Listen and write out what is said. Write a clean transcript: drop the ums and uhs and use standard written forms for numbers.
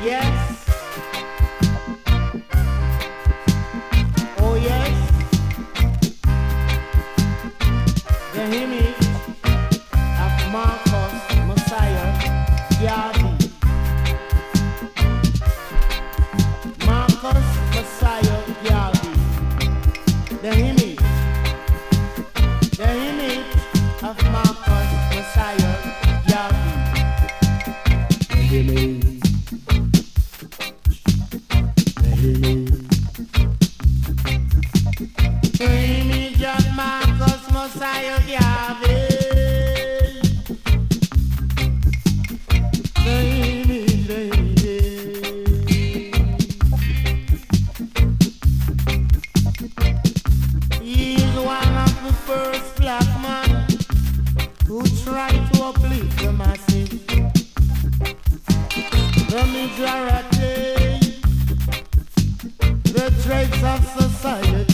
Yes. Oh yes. The image of Marcus Messiah Garvey. Marcus Messiah Garvey. The image of Marcus Messiah Garvey. The image of Marcus Messiah Garvey. He's one of the first black men who tried to uplift the masses, the majority, the dregs of society.